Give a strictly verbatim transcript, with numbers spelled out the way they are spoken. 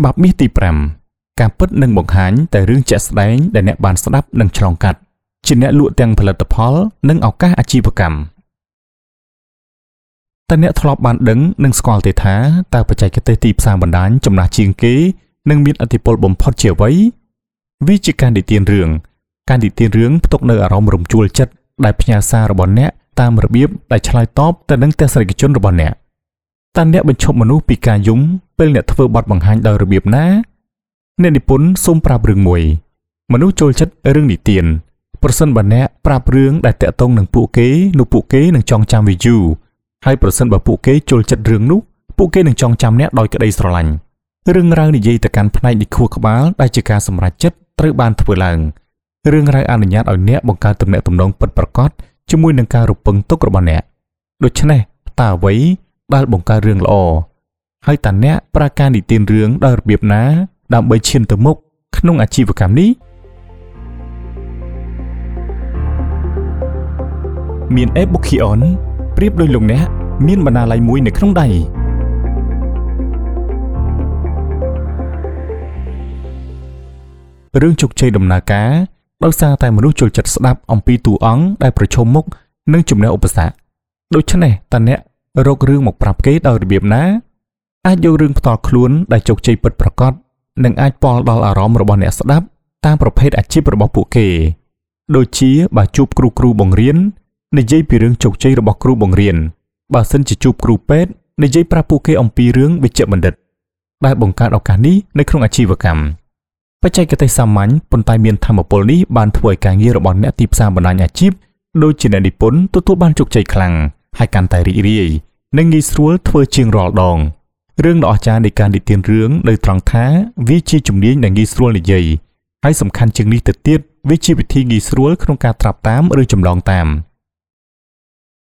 ច្បាប់មាសទីប្រាំការពិតនឹងបង្ហាញតែរឿងជាក់ស្ដែងដែលអ្នកបានស្ដាប់និងឆ្លងកាត់ជាអ្នកលក់ទាំងផលិតផលនិងឱកាសអាជីវកម្មតែអ្នកធ្លាប់បានដឹងនិងស្គាល់ទេថាតើបច្ចេកទេសទីផ្សារបណ្ដាញចំណាស់ជាងគេនិងមានឥទ្ធិពលបំផុតជាអ្វីវាជាការនិទានរឿងការនិទានរឿងផ្ទុកនៅអារម្មណ៍រំជួលចិត្តដែលផ្ញើសាររបស់អ្នកតាមរបៀបដែលឆ្លើយតបទៅនឹងទស្សនិកជនរបស់អ្នកតើអ្នកបញ្ឈប់មនុស្សពីការយំពេលអ្នកធ្វើបទបង្ហាញដោយរបៀបណាអ្នកនិពន្ធសូមប្រាប់រឿងមួយមនុស្សចូលចិត្តរឿងនិទានប្រសិនបើអ្នកប្រាប់រឿងដែលតាក់ទងនឹងពួកគេនោះពួកគេនឹងចងចាំវាយូរហើយប្រសិនបើពួកគេចូលចិត្តរឿងនោះពួកគេនឹងចងចាំអ្នកដោយក្តីស្រឡាញ់រឿងរ៉ាវនិយាយទៅកាន់ផ្នែកនៃខួរក្បាលដែលជាការសម្រេចចិត្តត្រូវបានធ្វើឡើងរឿងរ៉ាវអនុញ្ញាតឲ្យអ្នកបង្កើតទំនាក់ទំនងពិតប្រាកដជាមួយនឹងការរំពឹងទុករបស់អ្នកដូច្នេះតើអ្វីដែលបង្កើតរឿងល្អហើយតើអ្នកប្រើការនិទានរឿងដោយរបៀបណាដើម្បីឈានទៅមុខក្នុងអាជីវកម្មនេះមាន e-bookion ប្រៀបដូចលោកអ្នកមានបណ្ណាល័យមួយនៅក្នុងដៃរឿងជោគជ័យដំណើរការដោយសារតែមនុស្សចូលចិត្តស្ដាប់អំពីតួអង្គដែលប្រឈមមុខនឹងជំនះឧបសគ្គដូច្នេះតើអ្នករករឿងមកប្រាប់គេដោយរបៀបណាអាចយករឿងផ្ទាល់ខ្លួនដែលជោគជ័យពិតប្រាកដនិងអាចប៉ល់ដល់អារម្មណ៍របស់អ្នកស្ដាប់តាមប្រភេទអាជីពរបស់ពួកគេដូចជាបើជួបគ្រូគ្រូបង្រៀននិយាយពីរឿងជោគជ័យរបស់គ្រូបង្រៀនបើសិនជាជួបគ្រូពេទ្យនិយាយប្រាប់ពួកគេអំពីរឿងវេជ្ជបណ្ឌិតដែលបង្កើតឱកាសនេះនៅក្នុងអាជីវកម្មបច្ចេកទេសសាមញ្ញប៉ុន្តែមានថាមពលនេះបានធ្វើឲ្យការងាររបស់អ្នកទីផ្សារបណ្ដាញអាជីពដូចជាអ្នកនិពន្ធទទួលបានជោគជ័យខ្លាំងហើយកាន់តែរីករាយនិងងាយស្រួលធ្វើជាងរាល់ដងរឿងដ៏អស្ចារ្យនៃការនិទានរឿងនៅត្រង់ថាវាជាជំនាញដែលងាយស្រួលនិយាយហើយសំខាន់ជាងនេះទៅទៀតវាជាវិធីងាយស្រួលក្នុងការត្រាប់តាមឬចម្លងតាម